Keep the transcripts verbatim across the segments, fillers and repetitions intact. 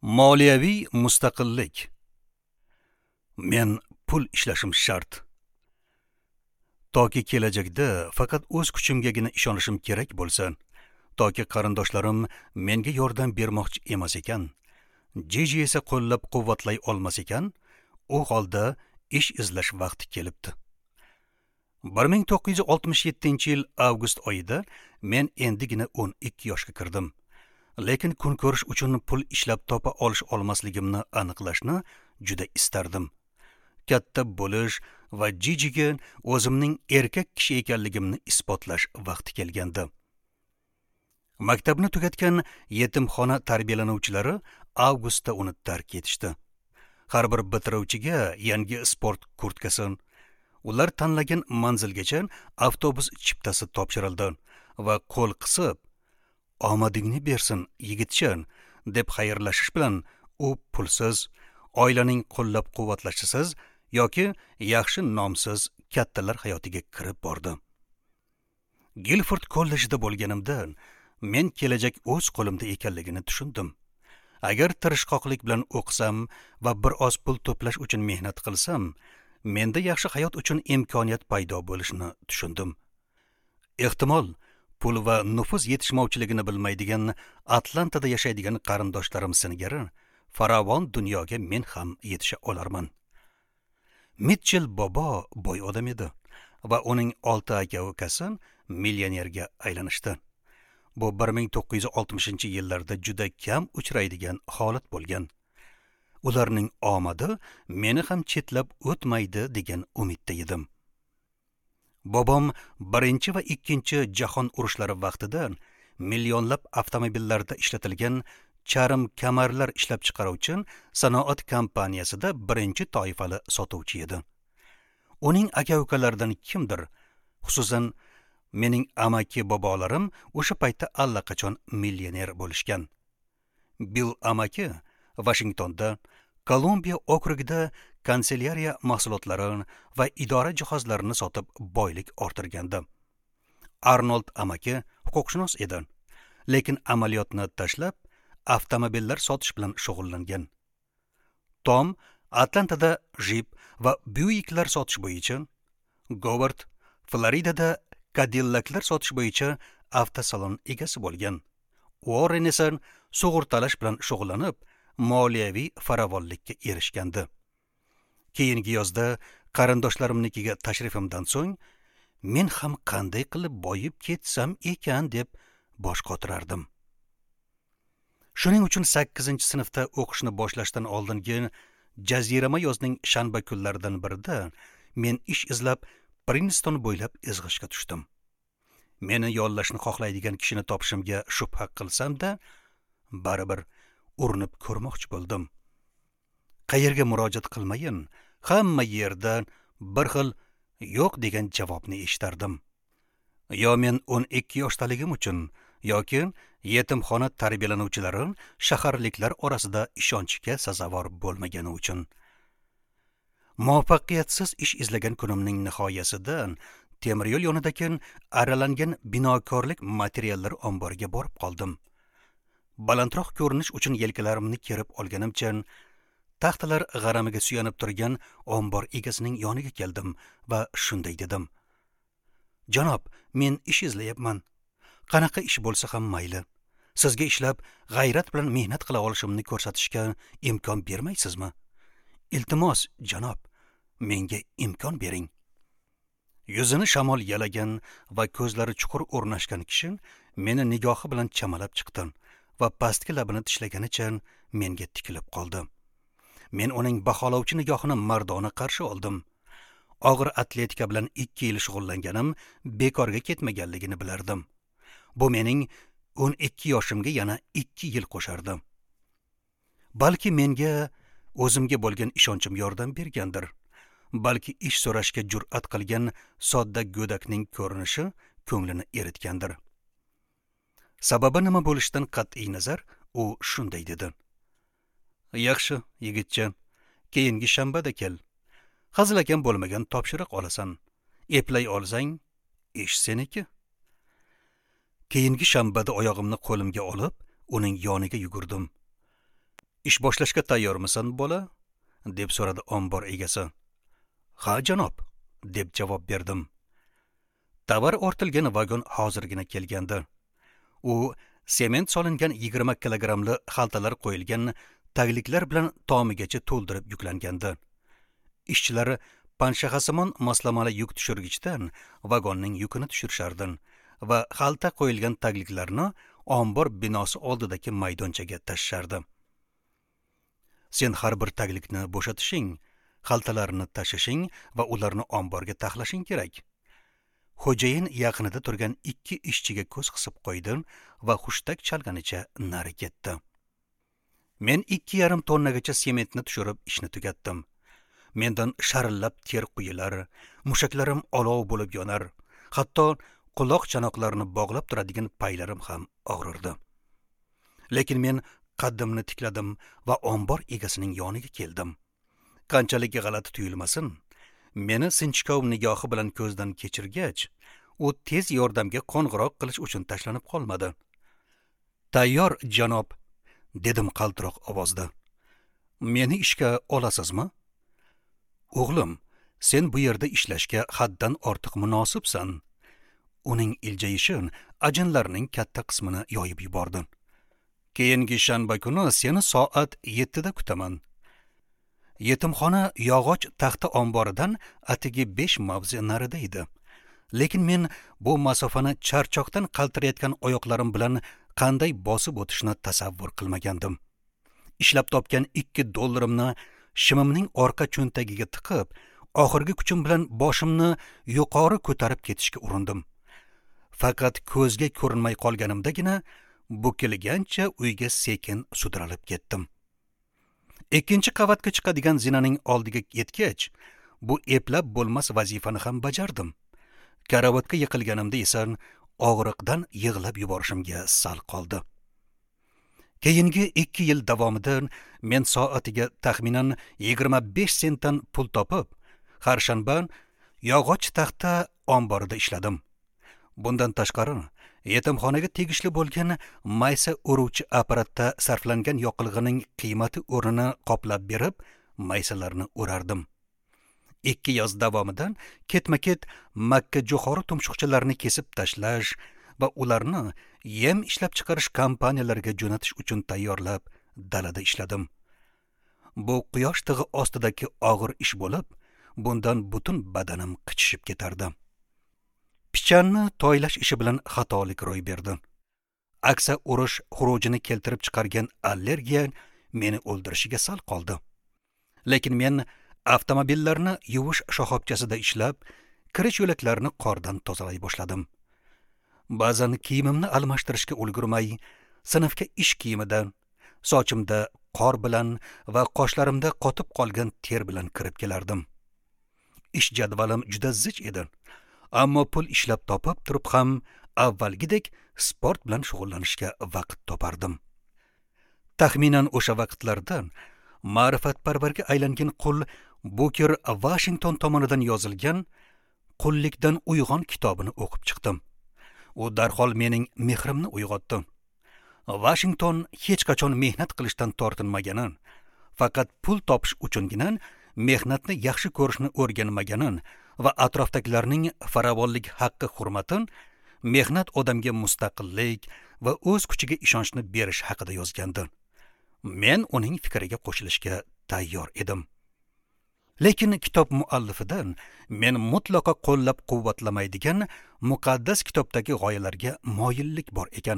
Moliyaviy mustaqillik. Men pul ishlashim shart. Toki kelajakda faqat o'z kuchimgagina ishonishim kerak bo'lsa, toki qarindoshlarim menga yordam bermoqchi emas ekan, Jiji esa qo'llab-quvvatlay olmas ekan, u holda ish izlash vaqti kelibdi. bir ming to'qqiz yuz oltmish yettinchi yil avgust oyida men endigina o'n ikki yoshga kirdim. Lekin kun ko'rish uchun pul ishlab topa olish olmasligimni aniqlashni juda istardim. Katta bo'lish va Jijiga o'zimning erkak kishi ekanligimni isbotlash vaqti kelgandi. Maktabni tugatgan yetimxona tarbiyalanuvchilari avgustda uni tark etishdi. Har bir bitiruvchiga yangi sport kurtkasi, ular tanlagan manzilgacha avtobus chiptasi topshirildi va qo'l qisib omadingni bersin yigitchan deb xayrlashish bilan u pulsiz, oilaning qo'llab-quvvatlashisiz yoki yaxshi nomsiz kattalar hayotiga kirib bordi. Guilford kollejida bo'lganimdan men kelajak o'z qo'limda ekanligini tushundim. Agar tirishqoqlik bilan o'qisam va bir oz pul to'plash uchun mehnat qilsam, menda yaxshi hayot uchun imkoniyat paydo bo'lishini tushundim. Ehtimol pul va nufuz yetishmovchiligini bilmaydigan Atlantada yashaydigan qarindoshlarim singari farovon dunyoga men ham yetisha olarman. Mitchell bobo boy odam edi va uning olti aka-ukasi millionerga aylanishdi. Bu bir ming to'qqiz yuz oltmishinchi yillarda juda kam uchraydigan holat bo'lgan. Ularning omadi meni ham chetlab o'tmaydi degan umidda edim. Bobom birinchi va ikkinchi jahon urushlari vaqtida millionlab avtomobillarda ishlatilgan charm kamarlar ishlab chiqaruvchi sanoat kompaniyasida birinchi toifali sotuvchi edi. Uning aka-ukalaridan kimdir, xususan mening amaki bobolarim o'sha paytda allaqachon millioner bo'lishgan. Bill amaki Washingtonda Kolumbiya okrugida kanselyariya mahsulotlari va idora jihozlarini sotib boylik orttirgandi. Arnold amaki huquqshunos edi, lekin amaliyotni tashlab avtomobillar sotish bilan shug'ullangan. Tom Atlantada Jeep va Buicklar sotish bo'yicha, Govard Floridada Cadillaclar sotish bo'yicha avtosalon egasi bo'lgan. Warren esa sug'urtalash bilan shug'ullanib, moliyaviy farovonlikka erishgandi. Keyingi yozda qarindoshlarimnikiga tashrifimdan so'ng men ham qanday qilib boyib ketsam ekan deb bosh qotirardim. Shuning uchun sakkizinchi sinfda o'qishni boshlashdan oldingi jazirama yozning shanba kunlaridan birida men ish izlab Princeton bo'ylab izg'ishga tushdim. Meni yollashni xohlaydigan kishini topishimga shubha qilsam-da, baribir urinib ko'rmoqchi bo'ldim. Qayerga murojaat qilmayin, hamma yerdan bir xil yo'q degan javobni eshitardim. Yo men o'n ikki yoshdaligim uchun yoki yetimxona tarbiyalanuvchilari shaharliklar orasida ishonchga sazovor bo'lmagani uchun. Muvaffaqiyatsiz ish izlagan kunimning nihoyasida temir yo'l yonidagi aralangan binokorlik materiallar omboriga borib qoldim. Balandroq ko'rinish uchun yelkalarimni kerib olganimcha taxtalar g'aramiga suyanib turgan ombor egasining yoniga keldim va shunday dedim: "Janob, men ish izlayapman. Qanaqa ish bo'lsa ham mayli. Sizga ishlab g'ayrat bilan mehnat qila olishimni ko'rsatishga imkon bermaysizmi? Iltimos, janob, menga imkon bering." Yuzini shamol yalagan va ko'zlari chuqur o'rnashgan kishi meni nigohi bilan chamalab chiqdi va pastki labini tishlaganicha menga tikilib qoldi. Men uning baholovchi nigohini mardona qarshi oldim. Og'ir atletika bilan ikki yil shug'ullanganim bekorga ketmaganligini bilardim. Bu mening o'n ikki yoshimga yana ikki yil qo'shardi. Balki menga o'zimga bo'lgan ishonchim yordam bergandir. Balki ish so'rashga jur'at qilgan sodda go'dakning ko'rinishi ko'nglini eritgandir. Sababi nima bo'lishidan qat'iy nazar, u shunday dedi: "Yaxshi, yigitcha, keyingi shanbada kel. Hazilakam bo'lmagan topshiriq olasan. Eplay olsang, ish seniki." Keyingi shanbada oyog'imni qo'limga olib, uning yoniga yugurdim. Ish boshlashga tayyormisan, bola? Deb so'radi ombor egasi. Ha, janob, deb javob berdim. Tovar ortilgan vagon hozirgina kelgandi. U sement solingan yigirma kilogrammli xaltalar qo'yilgan tagliklar bilan tomigacha to'ldirib yuklangandi. Ishchilar panshaxasimon moslamali yuk tushirgichdan vagonning yukini tushirishardi va xalta qo'yilgan tagliklarni ombor binosi oldidagi maydonchaga tashishardi. Sen har bir taglikni bo'shatishing, xaltalarni tashishing va ularni omborga taxlashing kerak. Xo'jayin yaqinida turgan ikki ishchiga ko'z qisib qo'ydi va hushtak chalganicha nari ketdi. Men ikki yarim tonnagacha sementni tushirib ishni tugatdim. Mendan sharillab ter quyilar, mushaklarim olov bo'lib yonar, hatto quloq chanoqlarini bog'lab turadigan paylarim ham og'rirdi. Lekin men qaddimni tikladim va ombor egasining yoniga keldim. Qanchalik g'alati tuyulmasin, meni sinchkov nigohi bilan ko'zdan kechirgach, u tez yordamga qo'ng'iroq qilish uchun tashlanib qolmadi. Tayyor, janob, dedim qaltiroq ovozda. Meni ishga olasizmi? O'g'lim, sen bu yerda ishlashga haddan ortiq munosibsan. Uning iljayishi ajinlarning katta qismini yoyib yubordi. Keyingi shanba kuni seni soat yettida kutaman. Yetimxona yog'och taxta omboridan atigi besh mavzi narida edi. Lekin men bu masofani charchoqdan qaltirayotgan oyoqlarim bilan qanday bosib o'tishni tasavvur qilmagandim. Ishlab topgan ikki dollarimni shimimning orqa cho'ntagiga tiqib, oxirgi kuchim bilan boshimni yuqori ko'tarib ketishga urindim. Faqat ko'zga ko'rinmay qolganimdagina bukilgancha uyga sekin sudralib ketdim. Ikkinchi qavatga chiqadigan zinaning oldiga yetgach, bu eplab bo'lmas vazifani ham bajardim. Karavotga yiqilganimda esa og'riqdan yig'lab yuborishimga sal qoldi. Keyingi ikki yil davomida men soatiga taxminan yigirma besh sentdan pul topib, har shanba yog'och taxta omborida ishladim. Bundan tashqari, yetimxonaga tegishli bo'lgan maysa uruvchi apparatda sarflangan yoqilg'ining qiymati o'rnini qoplab berib, maysalarni o'rardim. Ikki yoz davomida ketma-ket makka jo'xori tumshuqchalarini kesib tashlash va ularni yem ishlab chiqarish kompaniyalariga jo'natish uchun tayyorlab dalada ishladim. Bu quyosh tig'i ostidagi og'ir ish bo'lib, bundan butun badanim qichishib ketardi. Pichanni toylash ishi bilan xatolik ro'y berdi. Aksa urush xurujini keltirib chiqargan allergiya meni o'ldirishiga sal qoldi. Lekin men avtomobillarni yuvish shoxobchasida ishlab, kirish yo'laklarini qordan tozalay boshladim. Ba'zan kiyimimni almashtirishga ulgurmay, sinfga ish kiyimidan, sochimda qor bilan va qoshlarimda qotib qolgan ter bilan kirib kelardim. Ish jadvalim juda zich edi. Ammo pul ishlab topib turib ham avvalgidek sport bilan shug'ullanishga vaqt topardim. Taxminan o'sha vaqtlarda ma'rifatparvarga aylangan qul Booker Washington tomonidan yozilgan Qullikdan uyg'on kitobini o'qib chiqdim. U darhol mening mehrimni uyg'otdi. Washington hech qachon mehnat qilishdan tortinmaganin, faqat pul topish uchungina mehnatni yaxshi ko'rishni o'rganmaganin va atrofdagilarning farovonlik haqqi hurmatin mehnat odamga mustaqillik va o'z kuchiga ishonchni berish haqida yozgandi. Men uning fikriga qo'shilishga tayyor edim. Lekin kitob muallifidan men mutlaqo qo'llab-quvvatlamaydigan muqaddas kitobdagi g'oyalarga moyillik bor ekan.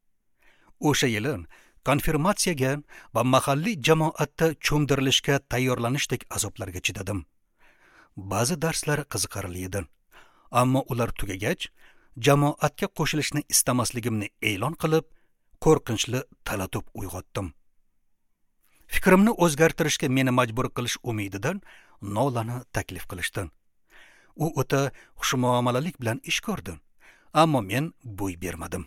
O'sha yili konfirmatsiyaga va mahalliy jamoatda cho'mdirilishga tayyorlanishdek azoblarga chidadim. Ba'zi darslar qiziqarli edi, ammo ular tugagach, jamoatga qo'shilishni istamasligimni e'lon qilib, qo'rqinchli talatub uyg'otdim. Fikrimni o'zgartirishga meni majbur qilish umididan Nolani taklif qilishdi. U o'ta xushmuomalalik bilan ish ko'rdi, ammo men bo'y bermadim.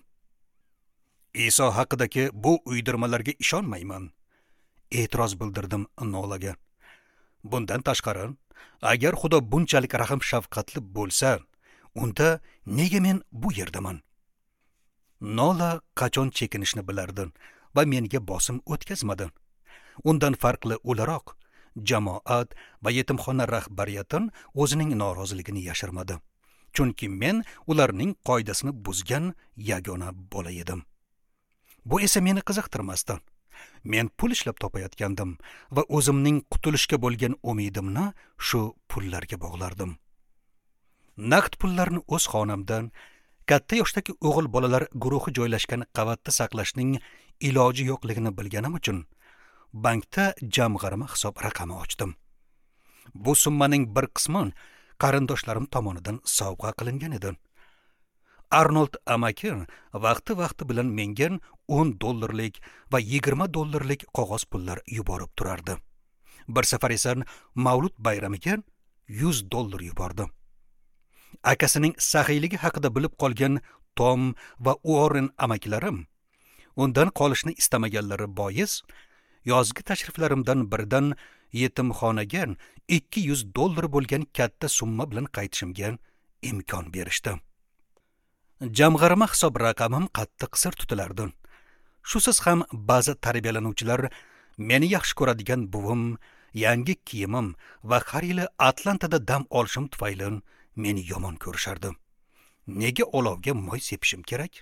Iso haqidagi bu uydirmalarga ishonmayman, e'tiroz bildirdim Nolaga. Bundan tashqari, agar Xudo bunchalik rahim shafqatli bo'lsa, unda nega men bu yerdaman? Nola qachon chekinishni bilardi va menga bosim o'tkazmadi. Undan farqli o'laroq jamoat va yetimxona rahbariyati o'zining noroziligini yashirmadi. Chunki men ularning qoidasini buzgan yagona bola edim. Bu esa meni qiziqtirmasdi. Men pul ishlab topayotgandim va o'zimning qutulishga bo'lgan umidimni shu pullarga bog'lardim. Naqd pullarni o'z xonamdan katta yoshdagi o'g'il bolalar guruhi joylashgan qavatda saqlashning iloji yo'qligini bilganim uchun bankda jamg'arma hisob raqami ochdim. Bu summaning bir qismi qarindoshlarim tomonidan sovg'a qilingan edi. Arnold amaki vaqti-vaqti bilan menga o'n dollarlik va yigirma dollarlik qog'oz pullar yuborib turardi. Bir safar esa Mavlud bayramiga yuz dollar yubordi. Akasining saxiyligi haqida bilib qolgan Tom va Warren amakilarim undan qolishni istamaganlari bois yozgi tashriflarimdan biridan yetimxonaga ikki yuz dollar bo'lgan katta summa bilan qaytishimga imkon berishdi. Jamg'arma hisob raqamim qattiq sir tutilardi. Shusiz ham ba'zi tarbiyalanuvchilar meni yaxshi ko'radigan buvim, yangi kiyimim va har yili Atlantada dam olishim tufayli meni yomon ko'rishardi. Nega olovga moy sepishim kerak?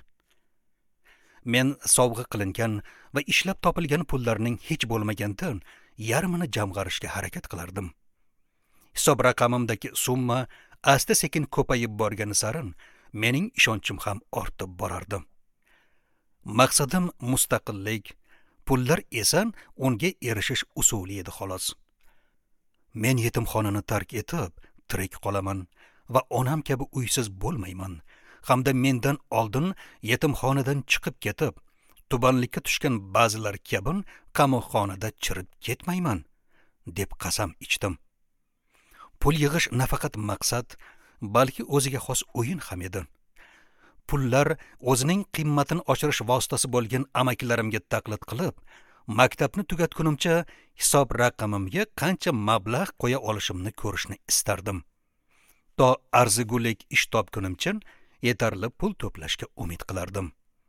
Men sovg'a qilingan va ishlab topilgan pullarning hech bo'lmaganda yarmini jamg'arishga harakat qilardim. Hisob raqamimdagi summa asta-sekin ko'payib borgani sarin mening ishonchim ham ortib borardi. Maqsadim mustaqillik, pullar esa unga erishish usuli edi xolos. Men yetimxonani tark etib tirik qolaman va onam kabi uysiz bo'lmayman, hamda mendan oldin yetimxonadan chiqib ketib, tubanlikka tushgan ba'zilar kabi qamoqxonada chirib ketmayman deb qasam ichdim. Pul yig'ish nafaqat maqsad, balki o'ziga xos o'yin ham edi. Pullar o'zining qiymatini oshirish vositasi bo'lgan amakilarimga taqlid qilib, maktabni tugatgunimcha hisob raqamimga qancha mablag' qo'ya olishimni ko'rishni istardim. To arzigulik ish topgunimcha yetarli pul to'plashga umid qilardim.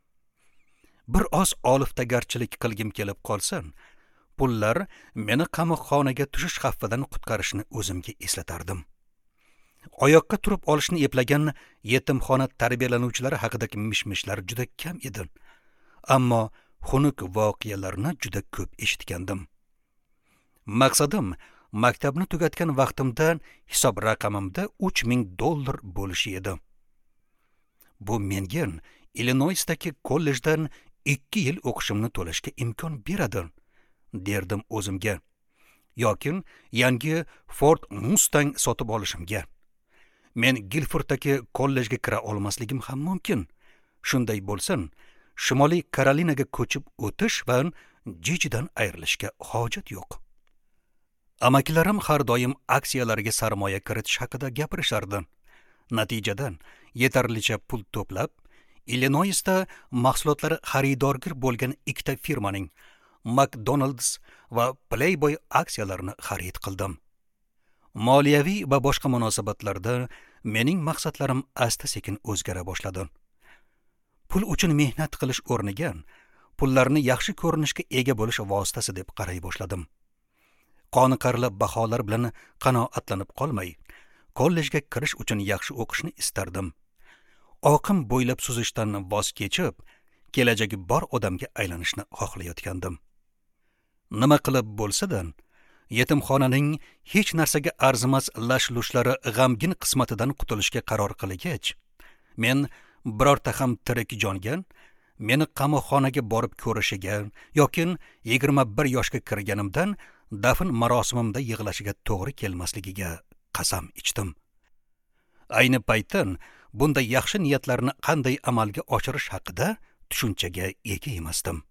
Bir oz oliftagarchilik qilgim kelib qolsa, pullar meni qamoqxonaga tushish xavfidan qutqarishni o'zimga eslatardim. Oyoqqa turib olishni eplagan yetimxona tarbiyalanuvchilari haqidagi mishmishlar juda kam edi. Ammo xunuk voqealarni juda ko'p eshitgandim. Maqsadim maktabni tugatgan vaqtimdan hisob raqamimda uch ming dollar bo'lishi edi. Bu menga Illinoisdagi kollejdan ikki yil o'qishimni to'lashga imkon beradi, derdim o'zimga. Yoki yangi Ford Mustang sotib olishimga. Men Guilforddagi kollejga kira olmasligim ham mumkin. Shunday bo'lsin, Shimoliy Karolinaga ko'chib o'tish va Jijidan ayrilishga hojat yo'q. Amakilarim har doim aksiyalarga sarmoya kiritish haqida gapirishardi. Natijada yetarlicha pul to'plab, Illinoisda mahsulotlari xaridorgir bo'lgan ikkita firmaning McDonald's va Playboy aksiyalarini xarid qildim. Moliyaviy va boshqa munosabatlarda mening maqsadlarim asta-sekin o'zgara boshladi. Pul uchun mehnat qilish o'rniga pullarni yaxshi ko'rinishga ega bo'lish vositasi deb qaray boshladim. Qoniqarli baholar bilan qanoatlanib qolmay, kollejga kirish uchun yaxshi o'qishni istardim. Oqim bo'ylab suzishdan voz kechib, kelajagi bor odamga aylanishni xohlayotgandim. Nima qilib bo'lsa-da, yetimxonaning hech narsaga arzimas lash-lushlari g'amgin qismatidan qutulishga qaror qilgach, men birorta ham tirik jonga meni qamoqxonaga borib ko'rishiga yoki yigirma bir yoshga kirganimdan dafn marosimimda yig'lashiga to'g'ri kelmasligiga qasam ichdim. Ayni paytda bunday yaxshi niyatlarni qanday amalga oshirish haqida tushunchaga ega emasdim.